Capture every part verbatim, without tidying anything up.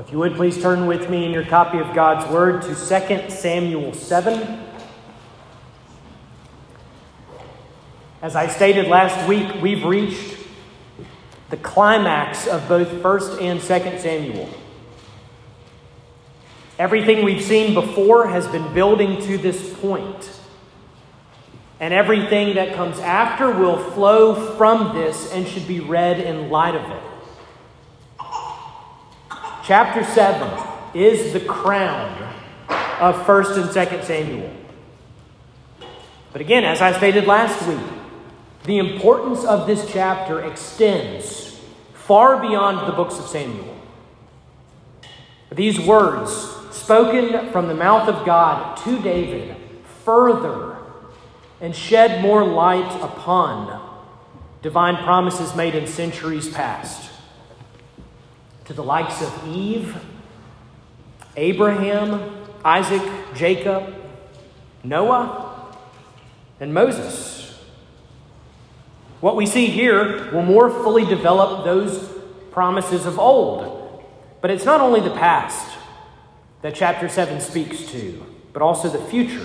If you would, please turn with me in your copy of God's Word to Second Samuel seven. As I stated last week, we've reached the climax of both First and Second Samuel. Everything we've seen before has been building to this point. And everything that comes after will flow from this and should be read in light of it. Chapter seven is the crown of First and Second Samuel. But again, as I stated last week, the importance of this chapter extends far beyond the books of Samuel. These words, spoken from the mouth of God to David, further and shed more light upon divine promises made in centuries past to the likes of Eve, Abraham, Isaac, Jacob, Noah, and Moses. What we see here will more fully develop those promises of old. But it's not only the past that chapter seven speaks to, but also the future.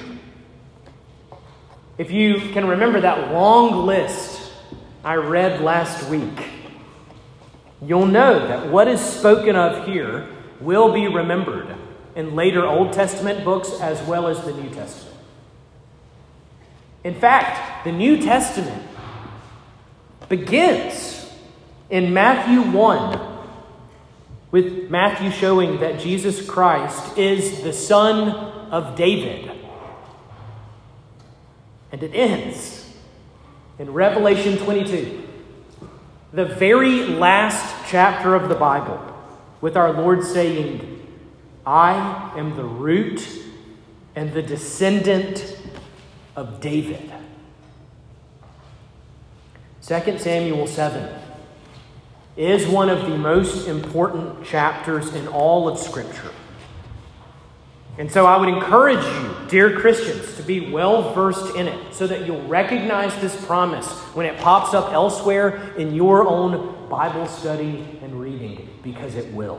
If you can remember that long list I read last week, you'll know that what is spoken of here will be remembered in later Old Testament books as well as the New Testament. In fact, the New Testament begins in Matthew one with Matthew showing that Jesus Christ is the Son of David. And it ends in Revelation twenty-two, the very last chapter of the Bible, with our Lord saying, I am the root and the descendant of David. Second Samuel seven is one of the most important chapters in all of Scripture. And so I would encourage you, dear Christians, to be well-versed in it so that you'll recognize this promise when it pops up elsewhere in your own Bible study and reading, because it will.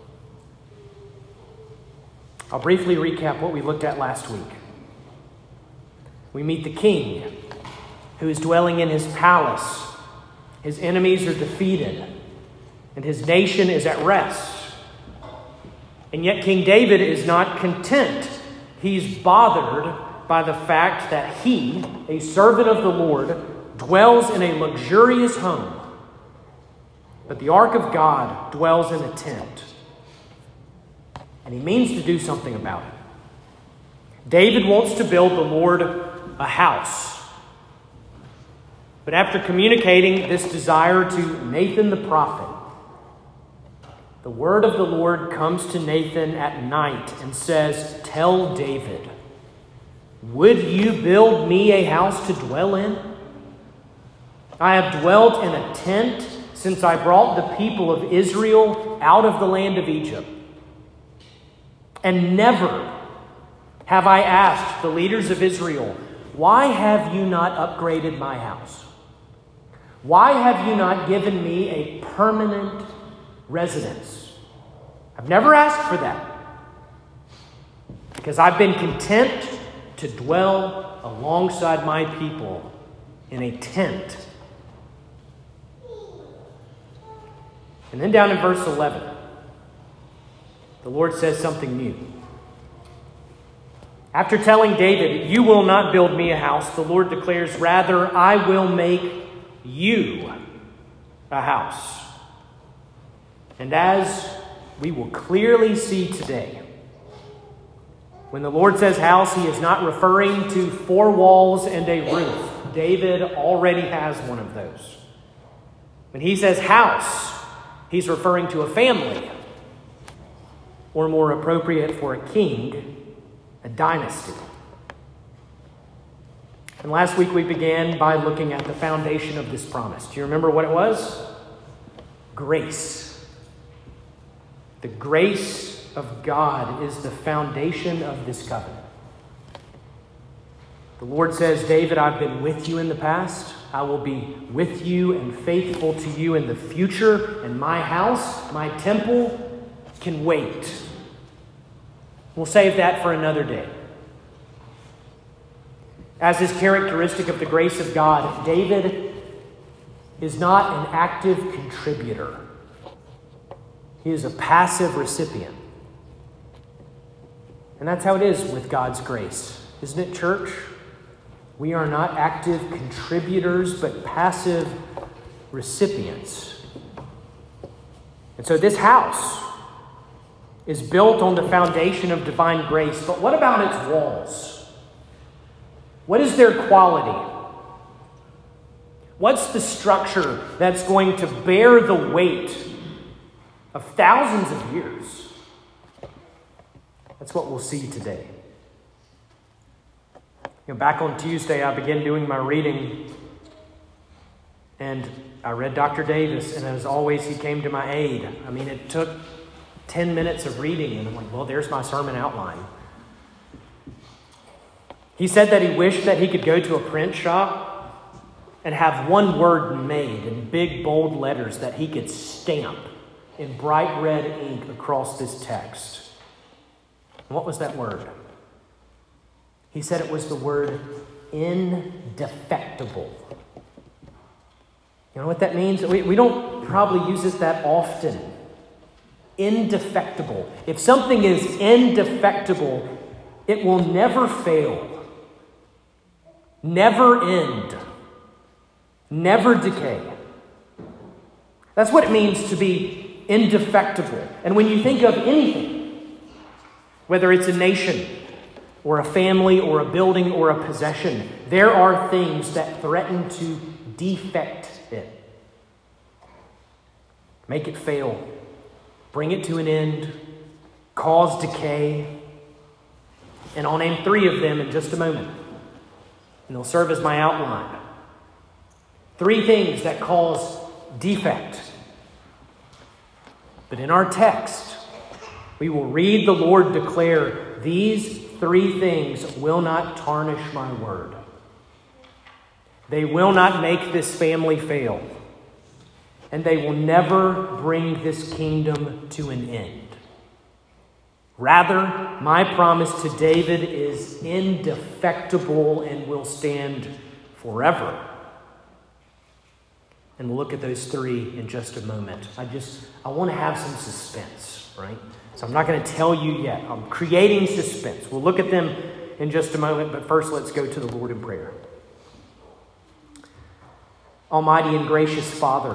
I'll briefly recap what we looked at last week. We meet the king who is dwelling in his palace. His enemies are defeated, and his nation is at rest. And yet King David is not content. He's bothered by the fact that he, a servant of the Lord, dwells in a luxurious home, but the ark of God dwells in a tent. And he means to do something about it. David wants to build the Lord a house. But after communicating this desire to Nathan the prophet, the word of the Lord comes to Nathan at night and says, tell David, would you build me a house to dwell in? I have dwelt in a tent since I brought the people of Israel out of the land of Egypt. And never have I asked the leaders of Israel, why have you not upgraded my house? Why have you not given me a permanent residence? I've never asked for that, because I've been content to dwell alongside my people in a tent. And then down in verse eleven, the Lord says something new. After telling David, you will not build me a house, the Lord declares, rather, I will make you a house. And as we will clearly see today, when the Lord says house, he is not referring to four walls and a roof. David already has one of those. When he says house, he's referring to a family, or more appropriate for a king, a dynasty. And last week we began by looking at the foundation of this promise. Do you remember what it was? Grace. The grace of God is the foundation of this covenant. The Lord says, David, I've been with you in the past. I will be with you and faithful to you in the future. And my house, my temple, can wait. We'll save that for another day. As is characteristic of the grace of God, David is not an active contributor. He is a passive recipient. And that's how it is with God's grace. Isn't it, church? We are not active contributors, but passive recipients. And so this house is built on the foundation of divine grace. But what about its walls? What is their quality? What's the structure that's going to bear the weight of thousands of years? That's what we'll see today. You know, back on Tuesday, I began doing my reading, and I read Doctor Davis, and as always, he came to my aid. I mean, it took ten minutes of reading, and I'm like, well, there's my sermon outline. He said that he wished that he could go to a print shop and have one word made in big, bold letters that he could stamp in bright red ink across this text. And what was that word? He said it was the word indefectible. You know what that means? We, we don't probably use it that often. Indefectible. If something is indefectible, it will never fail. Never end. Never decay. That's what it means to be indefectible. And when you think of anything, whether it's a nation or a family or a building or a possession, there are things that threaten to defect it. Make it fail. Bring it to an end. Cause decay. And I'll name three of them in just a moment. And they'll serve as my outline. Three things that cause defect. But in our text, we will read the Lord declare, these three things will not tarnish my word. They will not make this family fail. And they will never bring this kingdom to an end. Rather, my promise to David is indefectible and will stand forever. And we'll look at those three in just a moment. I just, I want to have some suspense, right? So I'm not going to tell you yet. I'm creating suspense. We'll look at them in just a moment, but first let's go to the Lord in prayer. Almighty and gracious Father,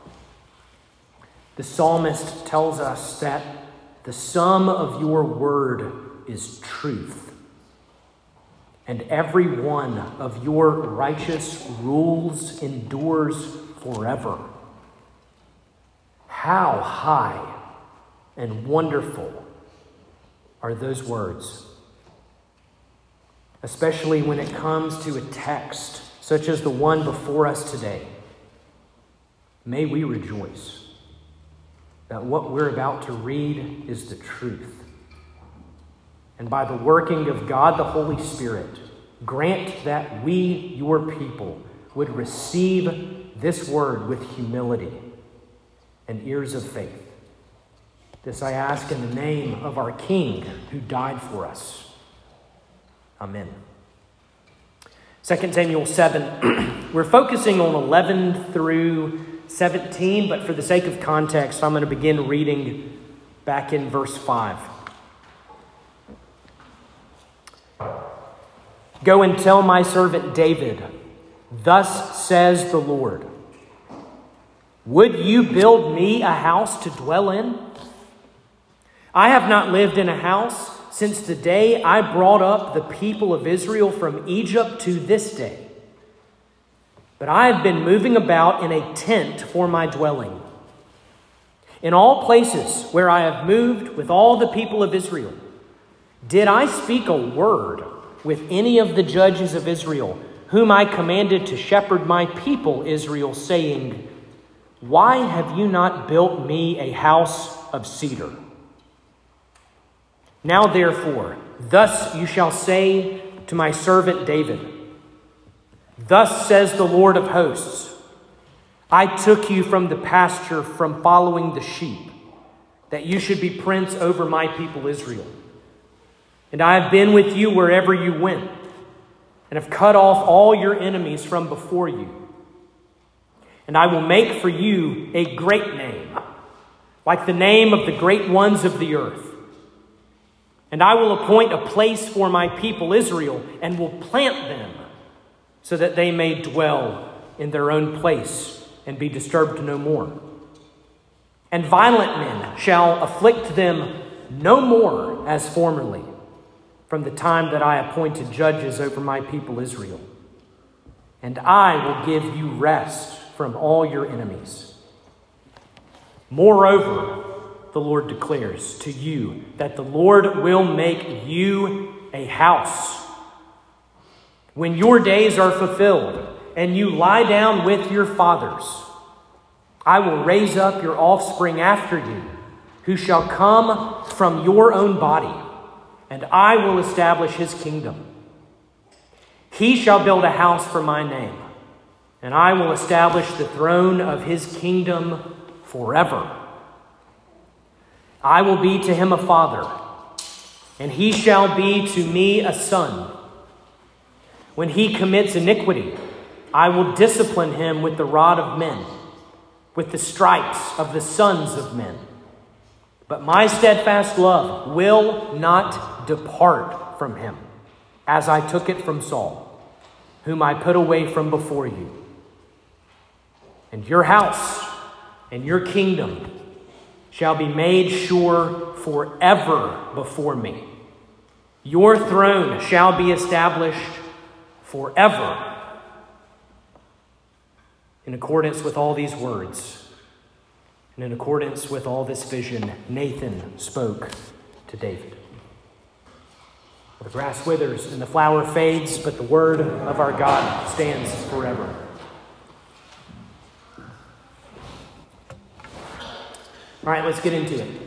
the psalmist tells us that the sum of your word is truth, and every one of your righteous rules endures forever. How high and wonderful are those words, especially when it comes to a text such as the one before us today. May we rejoice that what we're about to read is the truth. And by the working of God the Holy Spirit, grant that we, your people, would receive this word with humility and ears of faith. This I ask in the name of our King who died for us. Amen. Second Samuel seven. We're focusing on eleven through seventeen, but for the sake of context, I'm going to begin reading back in verse five. Go and tell my servant David, thus says the Lord, would you build me a house to dwell in? I have not lived in a house since the day I brought up the people of Israel from Egypt to this day. But I have been moving about in a tent for my dwelling. In all places where I have moved with all the people of Israel, did I speak a word with any of the judges of Israel, whom I commanded to shepherd my people Israel, saying, why have you not built me a house of cedar? Now therefore, thus you shall say to my servant David, thus says the Lord of hosts, I took you from the pasture from following the sheep, that you should be prince over my people Israel. And I have been with you wherever you went, and have cut off all your enemies from before you. And I will make for you a great name, like the name of the great ones of the earth. And I will appoint a place for my people Israel, and will plant them, so that they may dwell in their own place and be disturbed no more. And violent men shall afflict them no more as formerly, from the time that I appointed judges over my people Israel. And I will give you rest from all your enemies. Moreover, the Lord declares to you that the Lord will make you a house. When your days are fulfilled and you lie down with your fathers, I will raise up your offspring after you, who shall come from your own body, and I will establish his kingdom. He shall build a house for my name, and I will establish the throne of his kingdom forever. I will be to him a father, and he shall be to me a son. When he commits iniquity, I will discipline him with the rod of men, with the stripes of the sons of men. But my steadfast love will not depart from him, as I took it from Saul, whom I put away from before you. And your house and your kingdom shall be made sure forever before me. Your throne shall be established forever. In accordance with all these words, and in accordance with all this vision, Nathan spoke to David. The grass withers and the flower fades, but the word of our God stands forever. All right, let's get into it.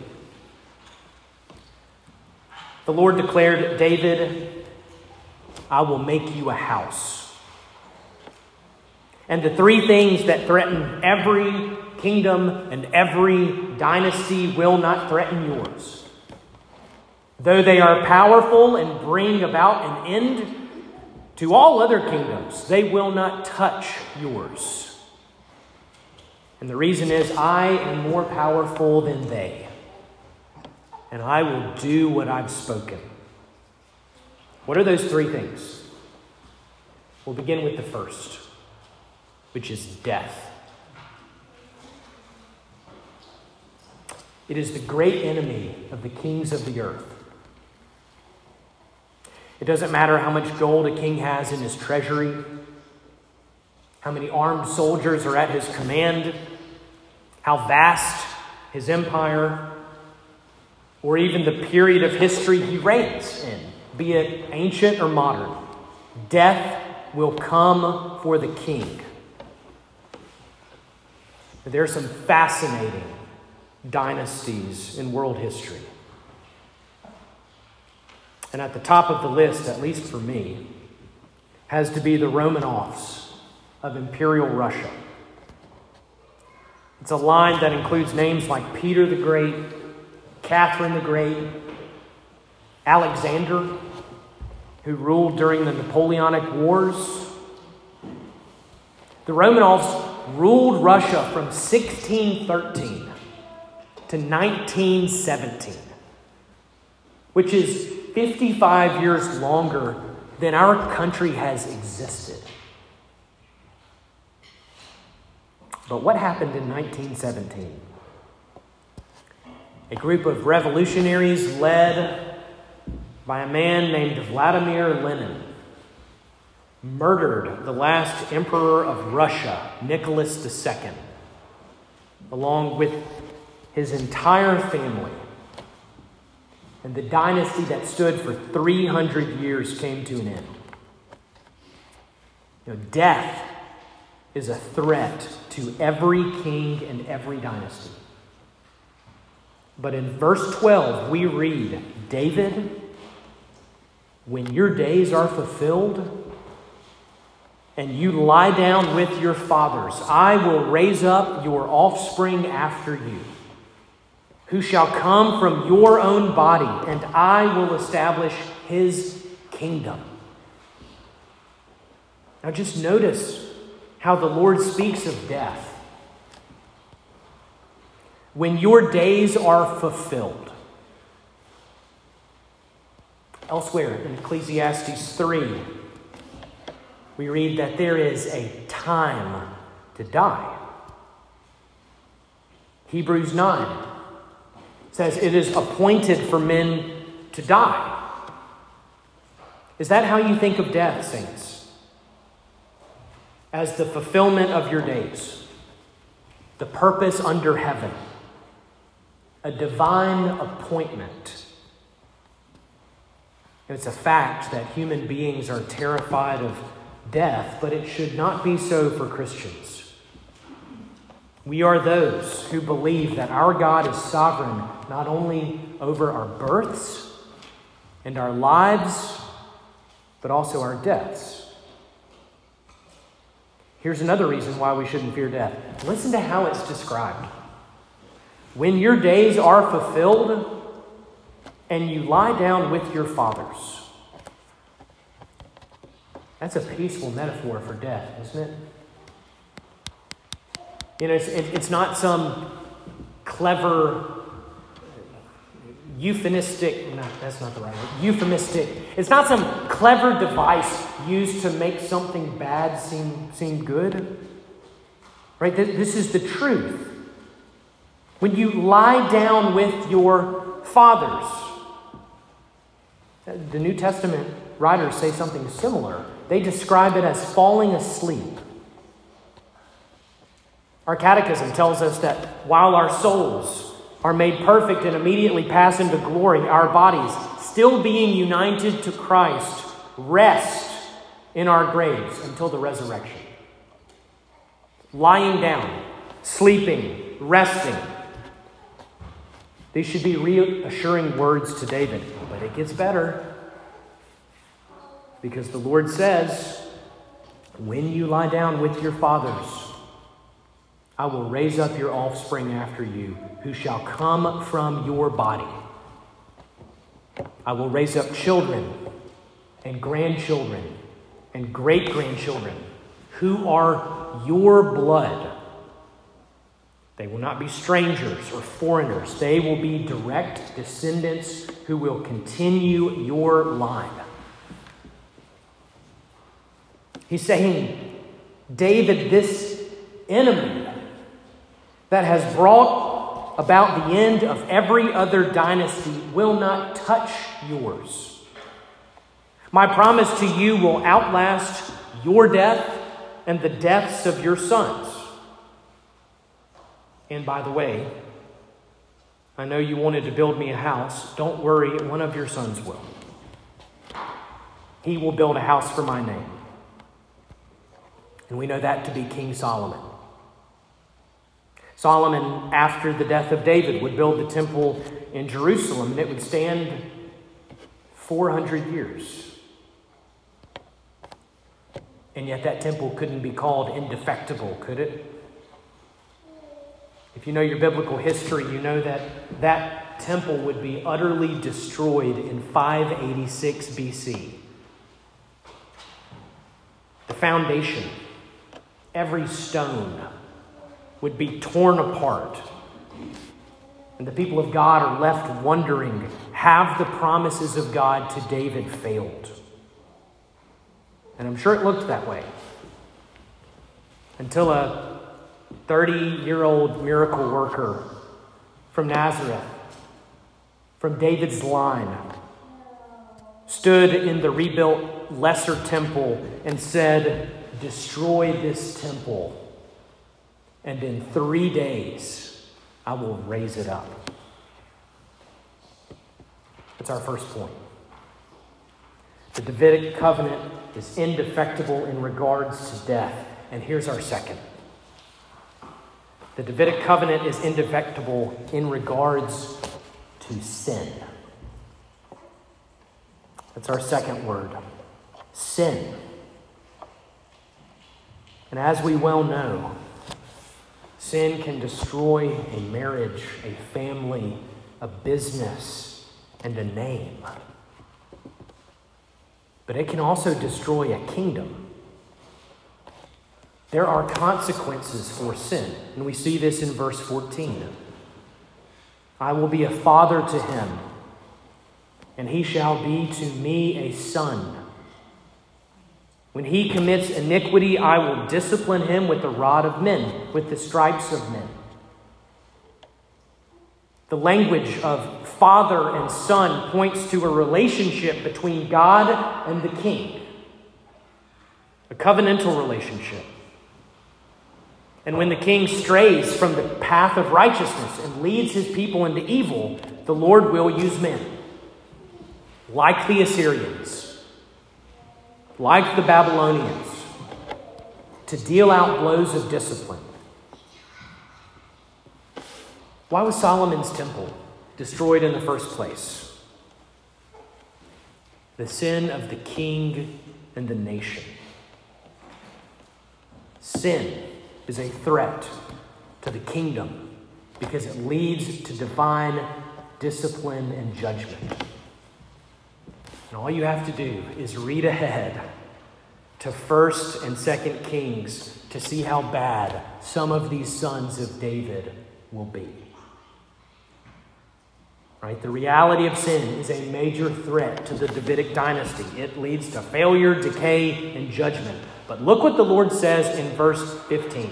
The Lord declared, David, I will make you a house. And the three things that threaten every kingdom and every dynasty will not threaten yours. Though they are powerful and bring about an end to all other kingdoms, they will not touch yours. And the reason is, I am more powerful than they, and I will do what I've spoken. What are those three things? We'll begin with the first, which is death. It is the great enemy of the kings of the earth. It doesn't matter how much gold a king has in his treasury, how many armed soldiers are at his command, how vast his empire, or even the period of history he reigns in, be it ancient or modern. Death will come for the king. There are some fascinating dynasties in world history. And at the top of the list, at least for me, has to be the Romanovs of Imperial Russia. It's a line that includes names like Peter the Great, Catherine the Great, Alexander, who ruled during the Napoleonic Wars. The Romanovs ruled Russia from sixteen thirteen to nineteen seventeen, which is fifty-five years longer than our country has existed. But what happened in nineteen seventeen? A group of revolutionaries led by a man named Vladimir Lenin murdered the last emperor of Russia, Nicholas the Second, along with his entire family. And the dynasty that stood for three hundred years came to an end. You know, death is a threat to every king and every dynasty. But in verse twelve, we read, David, when your days are fulfilled and you lie down with your fathers, I will raise up your offspring after you, who shall come from your own body, and I will establish his kingdom. Now just notice how the Lord speaks of death. When your days are fulfilled. Elsewhere in Ecclesiastes three, we read that there is a time to die. Hebrews nine says it is appointed for men to die. Is that how you think of death, saints? As the fulfillment of your days, the purpose under heaven, a divine appointment. And it's a fact that human beings are terrified of death, but it should not be so for Christians. We are those who believe that our God is sovereign not only over our births and our lives, but also our deaths. Here's another reason why we shouldn't fear death. Listen to how it's described. When your days are fulfilled and you lie down with your fathers. That's a peaceful metaphor for death, isn't it? You know, it's, it's not some clever, euphemistic, no, that's not the right word, euphemistic. It's not some clever device used to make something bad seem, seem good. Right? This is the truth. When you lie down with your fathers. The New Testament writers say something similar. They describe it as falling asleep. Our catechism tells us that while our souls are made perfect and immediately pass into glory, our bodies, still being united to Christ, rest in our graves until the resurrection. Lying down, sleeping, resting. These should be reassuring words to David, but it gets better. Because the Lord says, when you lie down with your fathers, I will raise up your offspring after you, who shall come from your body. I will raise up children and grandchildren and great-grandchildren who are your blood. They will not be strangers or foreigners. They will be direct descendants who will continue your line. He's saying, David, this enemy that has brought about the end of every other dynasty will not touch yours. My promise to you will outlast your death and the deaths of your sons. And by the way, I know you wanted to build me a house. Don't worry, one of your sons will. He will build a house for my name. And we know that to be King Solomon. Solomon, after the death of David, would build the temple in Jerusalem, and it would stand four hundred years. And yet that temple couldn't be called indefectible, could it? If you know your biblical history, you know that that temple would be utterly destroyed in five eighty-six B C. The foundation, every stone, would be torn apart. And the people of God are left wondering, have the promises of God to David failed? And I'm sure it looked that way. Until a thirty-year-old miracle worker from Nazareth, from David's line, stood in the rebuilt lesser temple and said, destroy this temple, and in three days I will raise it up. That's our first point. The Davidic covenant is indefectible in regards to death. And here's our second. The Davidic covenant is indefectible in regards to sin. That's our second word. Sin. And as we well know, Sin can destroy a marriage, a family, a business, and a name. But it can also destroy a kingdom. There are consequences for sin, and we see this in verse fourteen. I will be a father to him, and he shall be to me a son. When he commits iniquity, I will discipline him with the rod of men, with the stripes of men. The language of father and son points to a relationship between God and the king, a covenantal relationship. And when the king strays from the path of righteousness and leads his people into evil, the Lord will use men, like the Assyrians, like the Babylonians, to deal out blows of discipline. Why was Solomon's temple destroyed in the first place? The sin of the king and the nation. Sin is a threat to the kingdom because it leads to divine discipline and judgment. And all you have to do is read ahead to First and Second Kings to see how bad some of these sons of David will be. Right? The reality of sin is a major threat to the Davidic dynasty. It leads to failure, decay, and judgment. But look what the Lord says in verse fifteen.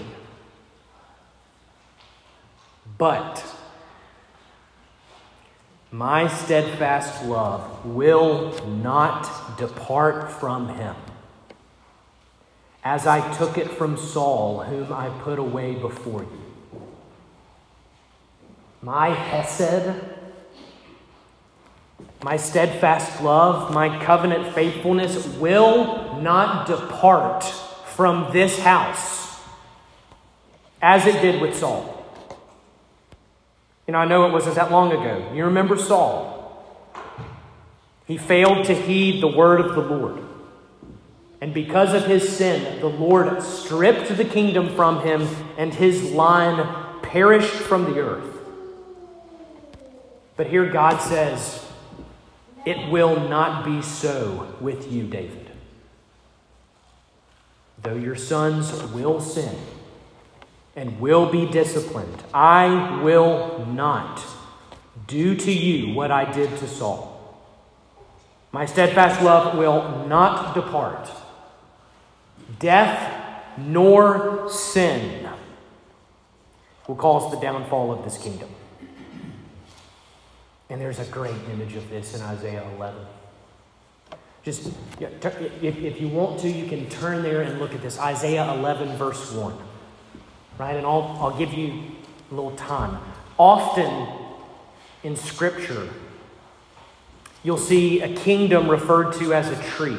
But my steadfast love will not depart from him, as I took it from Saul, whom I put away before you. My hesed, my steadfast love, my covenant faithfulness will not depart from this house, as it did with Saul. You know, I know it wasn't that long ago. You remember Saul. He failed to heed the word of the Lord. And because of his sin, the Lord stripped the kingdom from him, and his line perished from the earth. But here God says, it will not be so with you, David. Though your sons will sin and will be disciplined, I will not do to you what I did to Saul. My steadfast love will not depart. Death nor sin will cause the downfall of this kingdom. And there's a great image of this in Isaiah eleven. Just, if, if you want to, you can turn there and look at this. Isaiah eleven, verse one. Right? And I'll, I'll give you a little time. Often in Scripture, you'll see a kingdom referred to as a tree.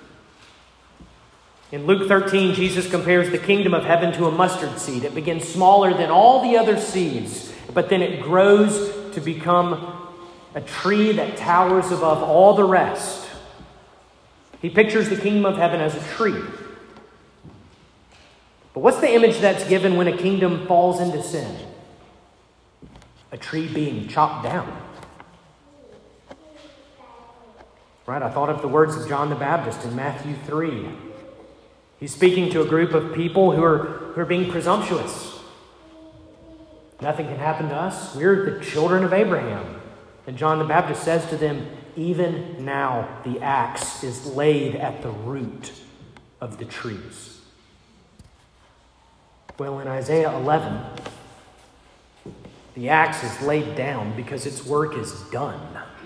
In Luke thirteen, Jesus compares the kingdom of heaven to a mustard seed. It begins smaller than all the other seeds, but then it grows to become a tree that towers above all the rest. He pictures the kingdom of heaven as a tree. But what's the image that's given when a kingdom falls into sin? A tree being chopped down. Right? I thought of the words of John the Baptist in Matthew three. He's speaking to a group of people who are, who are being presumptuous. Nothing can happen to us. We're the children of Abraham. And John the Baptist says to them, even now the axe is laid at the root of the trees. Well, in Isaiah eleven, the axe is laid down because its work is done.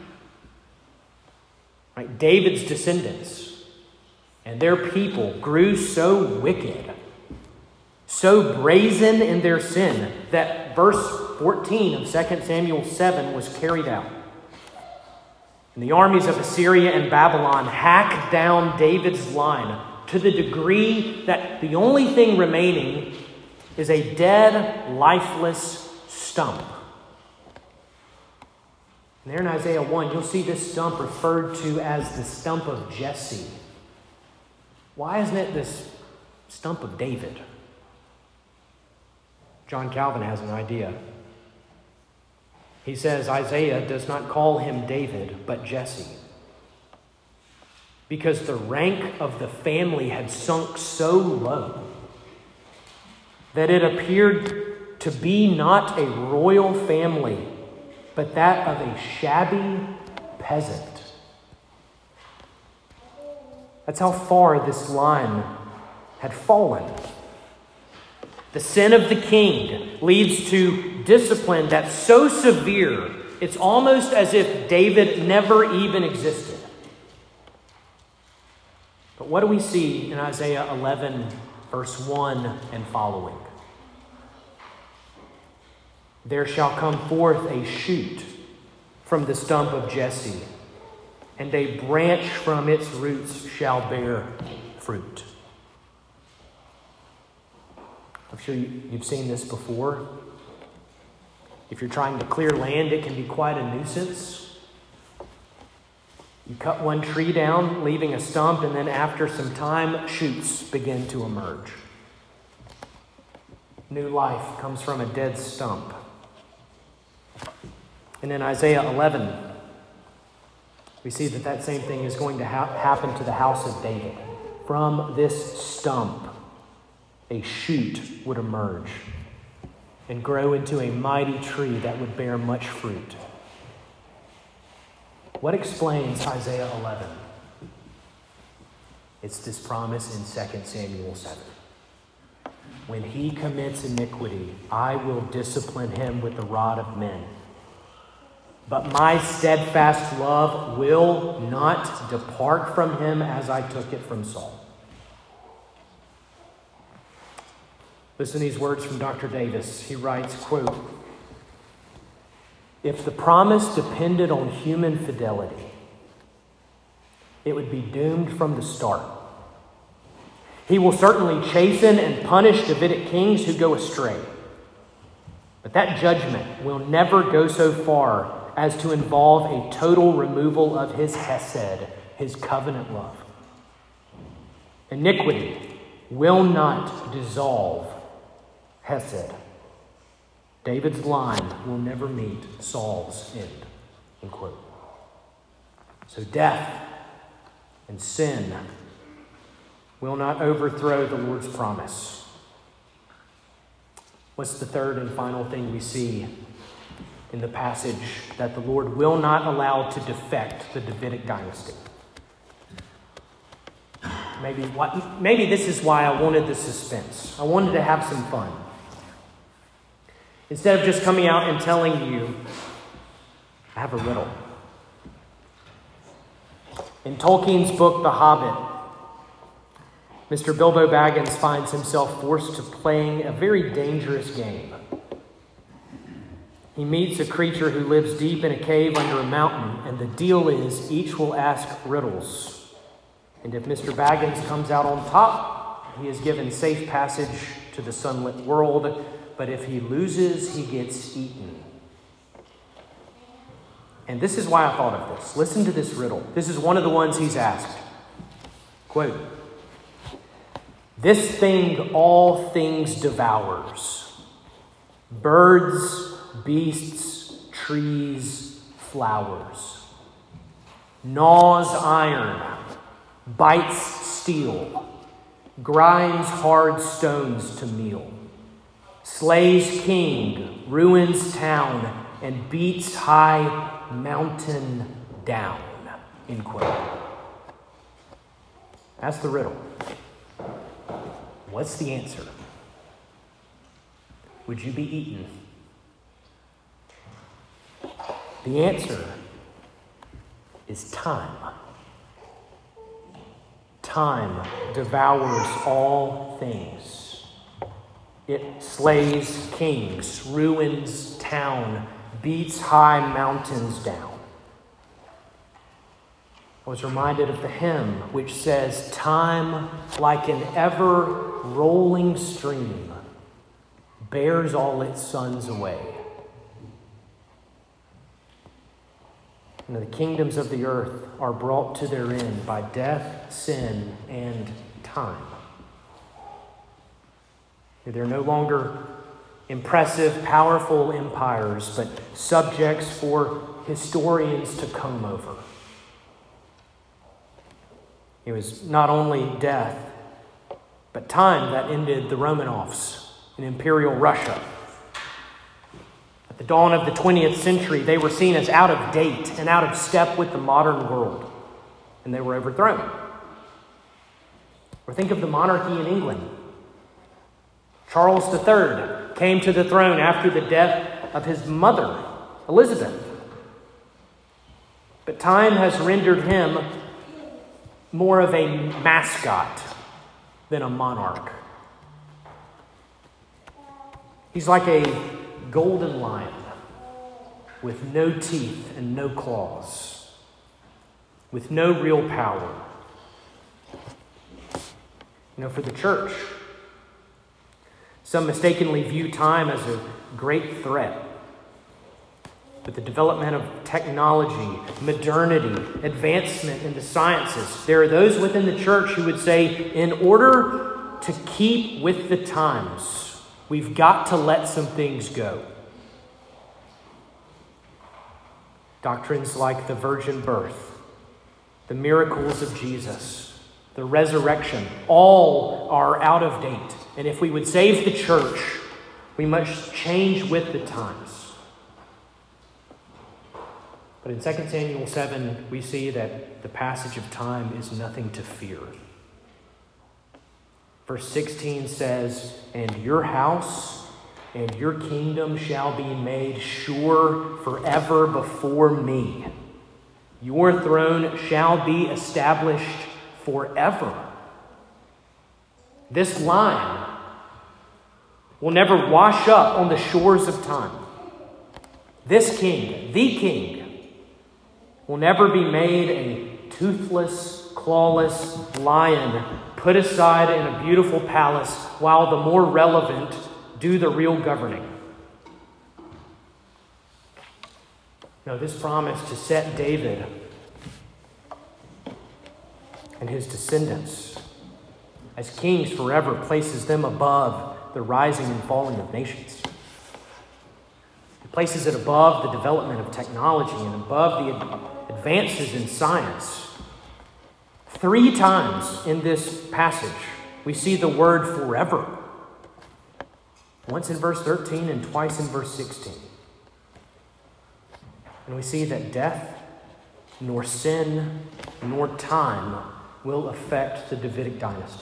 Right? David's descendants and their people grew so wicked, so brazen in their sin, that verse fourteen of Second Samuel seven was carried out. And the armies of Assyria and Babylon hacked down David's line to the degree that the only thing remaining is a dead, lifeless stump. And there in Isaiah one, you'll see this stump referred to as the stump of Jesse. Why isn't it this stump of David? John Calvin has an idea. He says Isaiah does not call him David, but Jesse, because the rank of the family had sunk so low that it appeared to be not a royal family, but that of a shabby peasant. That's how far this line had fallen. The sin of the king leads to discipline that's so severe, it's almost as if David never even existed. But what do we see in Isaiah eleven, verse one and following? There shall come forth a shoot from the stump of Jesse, and a branch from its roots shall bear fruit. I'm sure you, you've seen this before. If you're trying to clear land, it can be quite a nuisance. You cut one tree down, leaving a stump, and then after some time, shoots begin to emerge. New life comes from a dead stump. And in Isaiah eleven, we see that that same thing is going to ha- happen to the house of David. From this stump, a shoot would emerge and grow into a mighty tree that would bear much fruit. What explains Isaiah eleven? It's this promise in Second Samuel seven. When he commits iniquity, I will discipline him with the rod of men. But my steadfast love will not depart from him as I took it from Saul. Listen to these words from Doctor Davis. He writes, quote, "If the promise depended on human fidelity, it would be doomed from the start. He will certainly chasten and punish Davidic kings who go astray. But that judgment will never go so far as to involve a total removal of his hesed, his covenant love. Iniquity will not dissolve hesed. David's line will never meet Saul's end." End quote. So death and sin will not overthrow the Lord's promise. What's the third and final thing we see in the passage? That the Lord will not allow to defect the Davidic dynasty. Maybe, what, maybe this is why I wanted the suspense. I wanted to have some fun. Instead of just coming out and telling you, I have a riddle. In Tolkien's book, The Hobbit, Mister Bilbo Baggins finds himself forced to playing a very dangerous game. He meets a creature who lives deep in a cave under a mountain, and the deal is each will ask riddles. And if Mister Baggins comes out on top, he is given safe passage to the sunlit world. But if he loses, he gets eaten. And this is why I thought of this. Listen to this riddle. This is one of the ones he's asked. Quote, "This thing all things devours. Birds, beasts, trees, flowers. Gnaws iron, bites steel, grinds hard stones to meal. Slays king, ruins town, and beats high mountain down." End quote. That's the riddle. What's the answer? Would you be eaten? The answer is time. Time devours all things. It slays kings, ruins town, beats high mountains down. I was reminded of the hymn which says, "Time, like an ever-rolling stream, bears all its sons away." And the kingdoms of the earth are brought to their end by death, sin, and time. They're no longer impressive, powerful empires, but subjects for historians to comb over. It was not only death, but time that ended the Romanovs in Imperial Russia. At the dawn of the twentieth century, they were seen as out of date and out of step with the modern world, and they were overthrown. Or think of the monarchy in England. Charles the Third came to the throne after the death of his mother, Elizabeth. But time has rendered him more of a mascot than a monarch. He's like a golden lion with no teeth and no claws, with no real power. You know, for the church, some mistakenly view time as a great threat. With the development of technology, modernity, advancement in the sciences, there are those within the church who would say, in order to keep with the times, we've got to let some things go. Doctrines like the virgin birth, the miracles of Jesus, the resurrection, all are out of date. And if we would save the church, we must change with the times. But in Second Samuel seven, we see that the passage of time is nothing to fear. Verse sixteen says, "And your house and your kingdom shall be made sure forever before me. Your throne shall be established forever." This line will never wash up on the shores of time. This king, the king, will never be made a toothless, clawless lion put aside in a beautiful palace while the more relevant do the real governing. No, this promise to set David and his descendants as kings forever places them above the rising and falling of nations. It places it above the development of technology and above the advances in science. Three times in this passage, we see the word forever. Once in verse thirteen and twice in verse sixteen. And we see that death, nor sin, nor time will affect the Davidic dynasty.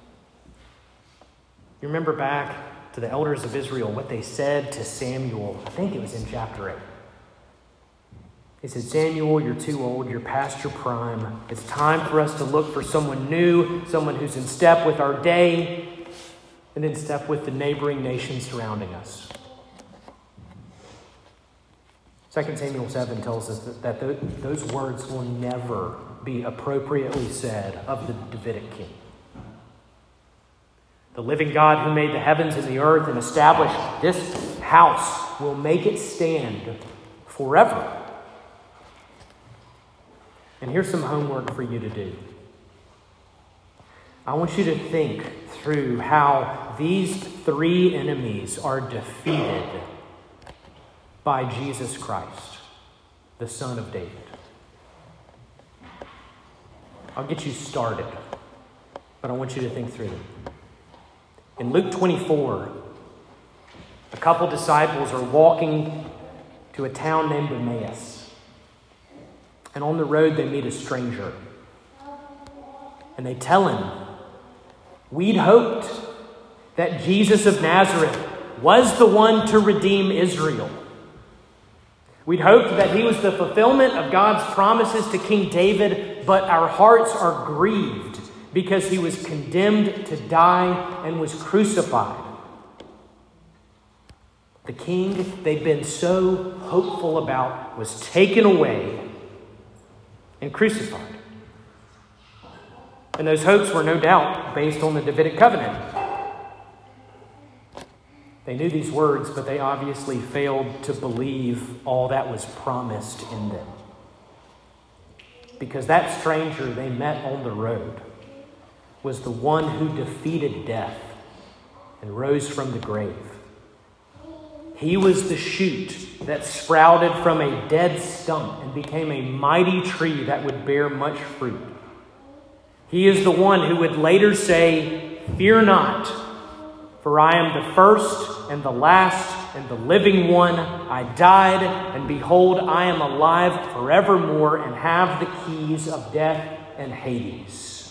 You remember back to the elders of Israel, what they said to Samuel. I think it was in chapter eight. They said, "Samuel, you're too old. You're past your prime. It's time for us to look for someone new, someone who's in step with our day and in step with the neighboring nations surrounding us." Second Samuel seven tells us that, that those words will never be appropriately said of the Davidic king. The living God who made the heavens and the earth and established this house will make it stand forever. And here's some homework for you to do. I want you to think through how these three enemies are defeated by Jesus Christ, the Son of David. I'll get you started, but I want you to think through them. In Luke twenty-four, a couple disciples are walking to a town named Emmaus. And on the road, they meet a stranger. And they tell him, "We'd hoped that Jesus of Nazareth was the one to redeem Israel. We'd hoped that he was the fulfillment of God's promises to King David, but our hearts are grieved because he was condemned to die and was crucified." The king they'd been so hopeful about was taken away and crucified. And those hopes were no doubt based on the Davidic covenant. They knew these words, but they obviously failed to believe all that was promised in them. Because that stranger they met on the road was the one who defeated death and rose from the grave. He was the shoot that sprouted from a dead stump and became a mighty tree that would bear much fruit. He is the one who would later say, "Fear not, for I am the first and the last and the living one. I died, and behold, I am alive forevermore and have the keys of death and Hades."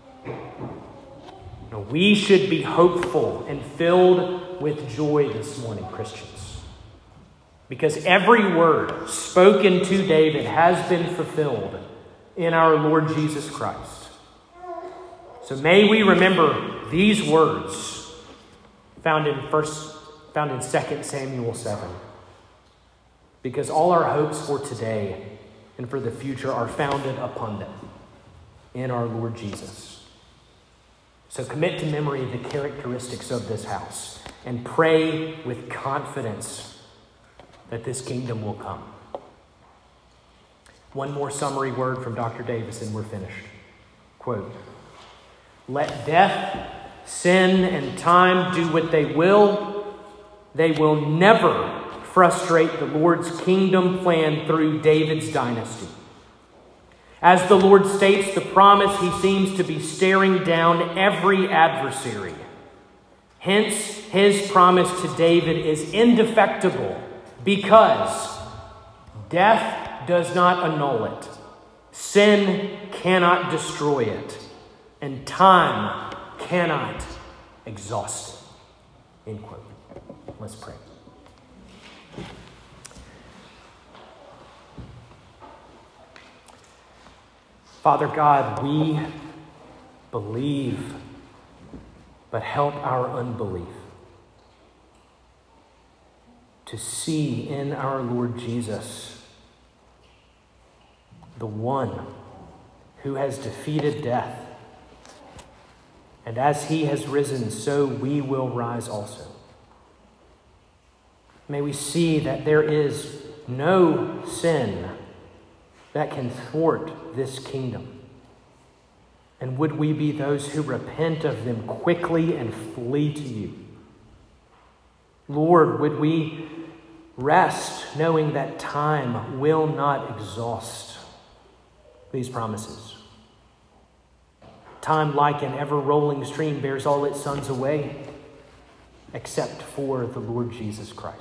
Now, we should be hopeful and filled with joy this morning, Christians, because every word spoken to David has been fulfilled in our Lord Jesus Christ. So may we remember these words found in first, found in Second Samuel seven, because all our hopes for today and for the future are founded upon them in our Lord Jesus. So commit to memory the characteristics of this house and pray with confidence that this kingdom will come. One more summary word from Doctor Davis and we're finished. Quote, "Let death, sin, and time do what they will, they will never frustrate the Lord's kingdom plan through David's dynasty. As the Lord states the promise, he seems to be staring down every adversary. Hence, his promise to David is indefectible because death does not annul it, sin cannot destroy it, and time cannot exhaust it." End quote. Let's pray. Father God, we believe, but help our unbelief to see in our Lord Jesus the one who has defeated death. And as he has risen, so we will rise also. May we see that there is no sin that can thwart this kingdom. And would we be those who repent of them quickly and flee to you? Lord, would we rest knowing that time will not exhaust these promises. Time, like an ever-rolling stream, bears all its sons away, except for the Lord Jesus Christ.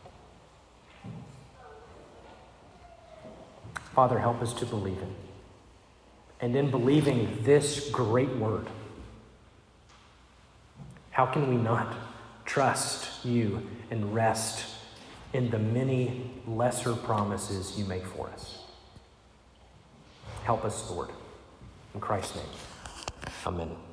Father, help us to believe it. And in believing this great word, how can we not trust you and rest in the many lesser promises you make for us? Help us, Lord. In Christ's name, amen.